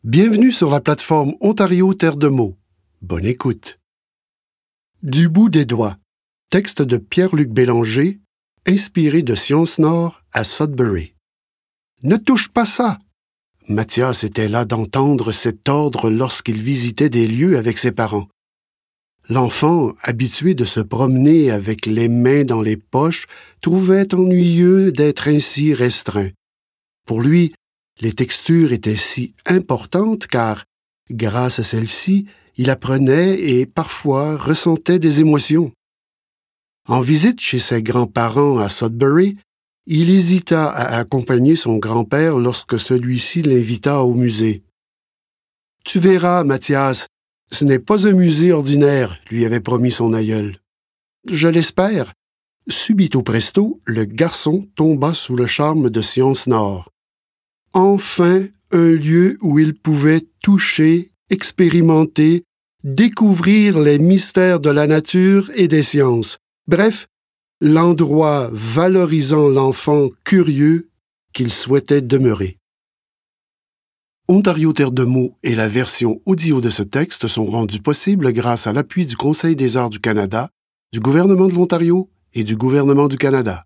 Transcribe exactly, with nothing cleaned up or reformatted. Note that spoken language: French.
Bienvenue sur la plateforme Ontario Terre de mots. Bonne écoute. Du bout des doigts. Texte de Pierre-Luc Bélanger, inspiré de Sciences Nord à Sudbury. Ne touche pas ça! Mathias était là d'entendre cet ordre lorsqu'il visitait des lieux avec ses parents. L'enfant, habitué de se promener avec les mains dans les poches, trouvait ennuyeux d'être ainsi restreint. Pour lui, les textures étaient si importantes car, grâce à celles-ci, il apprenait et parfois ressentait des émotions. En visite chez ses grands-parents à Sudbury, il hésita à accompagner son grand-père lorsque celui-ci l'invita au musée. « Tu verras, Mathias, ce n'est pas un musée ordinaire, » lui avait promis son aïeul. « Je l'espère. » Subito presto, le garçon tomba sous le charme de Sciences Nord. Enfin, un lieu où il pouvait toucher, expérimenter, découvrir les mystères de la nature et des sciences. Bref, l'endroit valorisant l'enfant curieux qu'il souhaitait demeurer. Ontario Terre de mots et la version audio de ce texte sont rendus possibles grâce à l'appui du Conseil des arts du Canada, du gouvernement de l'Ontario et du gouvernement du Canada.